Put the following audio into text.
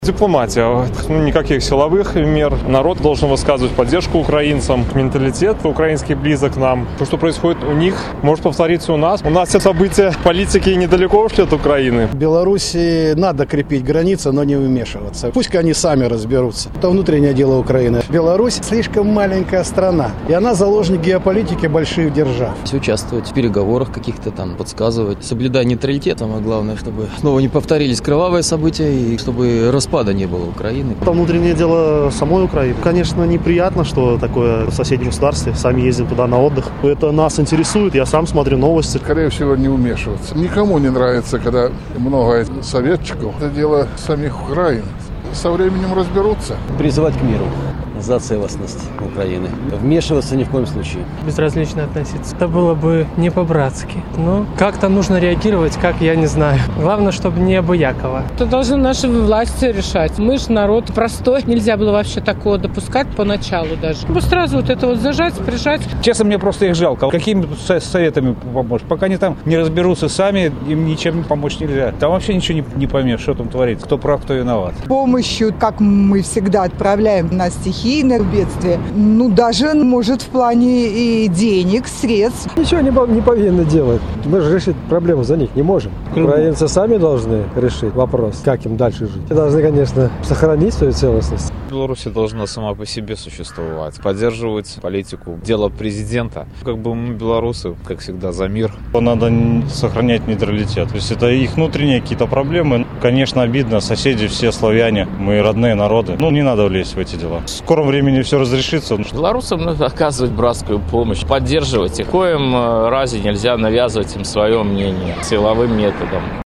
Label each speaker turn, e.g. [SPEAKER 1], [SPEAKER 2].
[SPEAKER 1] Дипломатия. Никаких силовых мер. Народ должен высказывать поддержку украинцам. Менталитет украинский близок к нам. То, что происходит у них, может повториться у нас. У нас все события политики недалеко ушли от Украины.
[SPEAKER 2] В Беларуси надо крепить границы, но не вмешиваться. Пусть они сами разберутся. Это внутреннее дело Украины. Беларусь слишком маленькая страна. И она заложник геополитики больших держав.
[SPEAKER 3] Участвовать в переговорах каких-то там, подсказывать, соблюдая нейтралитет. Самое главное, чтобы снова не повторились кровавые события и чтобы распада не было Украины.
[SPEAKER 4] Это внутреннее дело самой Украины. Конечно, неприятно, что такое в соседнем государстве. Сами ездим туда на отдых. Это нас интересует. Я сам смотрю новости.
[SPEAKER 5] Скорее всего, не вмешиваться. Никому не нравится, когда много советчиков. Это дело самих украинцев. Со временем разберутся.
[SPEAKER 6] Призывать к миру за целостность Украины. Вмешиваться ни в коем случае.
[SPEAKER 7] Безразлично относиться. Это было бы не по-братски. Но как-то нужно реагировать, как я не знаю. Главное, чтобы не обыяково.
[SPEAKER 8] Это должны наши власти решать. Мы же народ простой. Нельзя было вообще такого допускать поначалу даже. Сразу вот это вот зажать, прижать.
[SPEAKER 9] Честно, мне просто их жалко. Какими советами помочь? Пока они там не разберутся сами, им ничем помочь нельзя. Там вообще ничего не поймешь, что там творится. Кто прав, кто виноват.
[SPEAKER 10] Помощью, как мы всегда отправляем на стихийное бедствие, даже, может, в плане и денег, средств.
[SPEAKER 11] Ничего не повинны делать. Мы же решить проблему за них не можем. Украинцы сами должны решить вопрос, как им дальше жить. И должны, конечно, сохранить свою целостность.
[SPEAKER 12] Беларусь должна сама по себе существовать, поддерживать политику, дело президента. Как бы мы, белорусы, как всегда, за мир.
[SPEAKER 1] Надо сохранять нейтралитет. То есть это их внутренние какие-то проблемы. Конечно, обидно. Соседи все славяне, мы родные народы. Не надо лезть в эти дела. В скором времени все разрешится.
[SPEAKER 13] Белорусам надо оказывать братскую помощь, поддерживать их. В коем разе нельзя навязывать им свое мнение силовым методом.